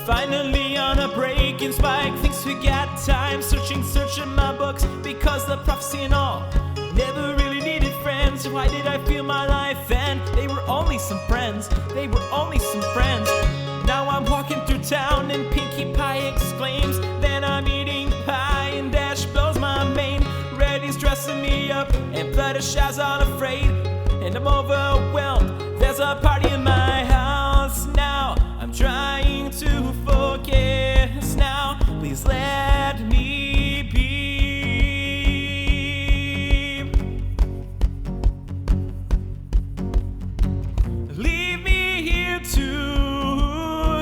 Finally on a breaking spike, thinks we got time. Searching my books, because the prophecy and all. Never really needed friends, why did I feel my life end? They were only some friends, they were only some friends. Now I'm walking through town and Pinkie Pie exclaims. Then I'm eating pie and Dash blows my mane. Reddy's dressing me up and Fluttershy's unafraid. And I'm overwhelmed, there's a party in my house now. I'm trying to focus now, please let me be. Leave me here to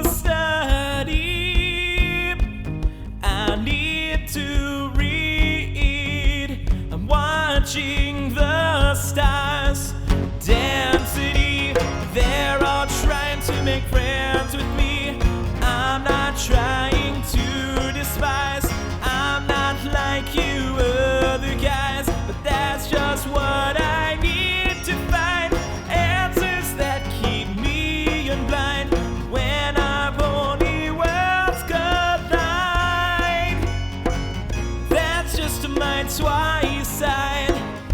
study. I need to read. I'm watching the stars. Density, they're all trying to make friends with me. I'm not trying to despise. I'm not like you other guys, but that's just what I need to find. Answers that keep me unblind when our only worlds collide. That's just a mind suicide.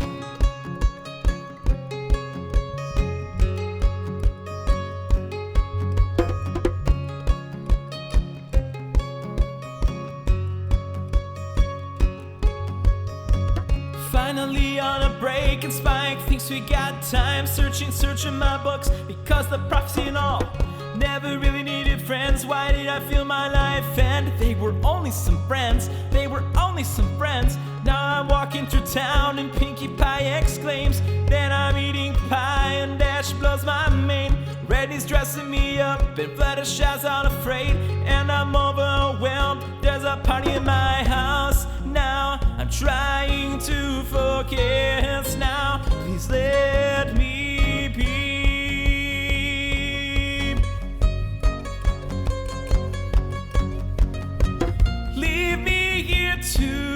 Finally on a break and spike, thinks we got time. Searching my books, because the prophecy and all. Never really needed friends, why did I feel my life end? They were only some friends, they were only some friends. Now I'm walking through town and Pinkie Pie exclaims. Then I'm eating pie and Dash blows my mane. Reddy's dressing me up and Fluttershy's unafraid. And I'm overwhelmed, there's a party in my house now. I'm trying to focus now, please let me be. Leave me here to